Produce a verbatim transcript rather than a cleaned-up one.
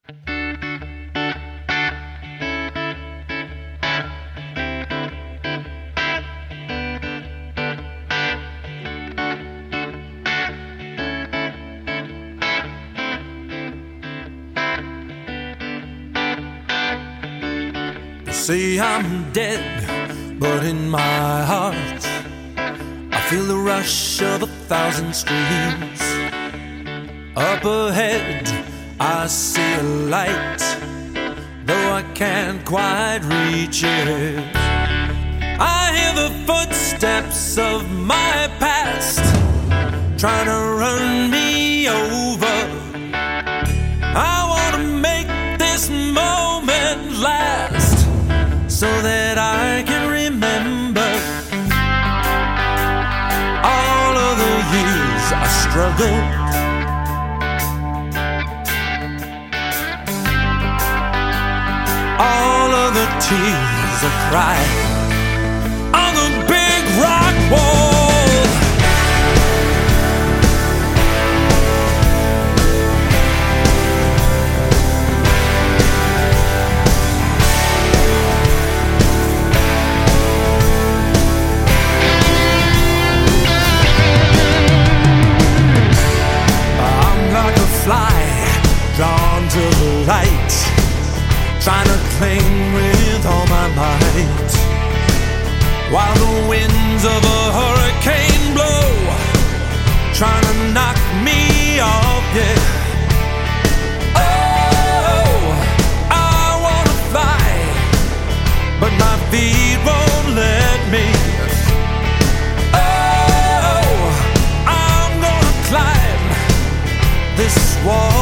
Say I'm dead, but in my heart I feel the rush of a thousand streams. Up ahead I see a light, though I can't quite reach it. I hear the footsteps of my past trying to run me over. I want to make this moment last, so that I can remember all of the years I struggled, all of the tears I cried on the big rock wall. Drawn to the light, trying to cling with all my might, while the winds of a hurricane blow, trying to knock me off, yeah. Oh, I wanna fly, but my feet won't let me. Oh, I'm gonna climb this wall.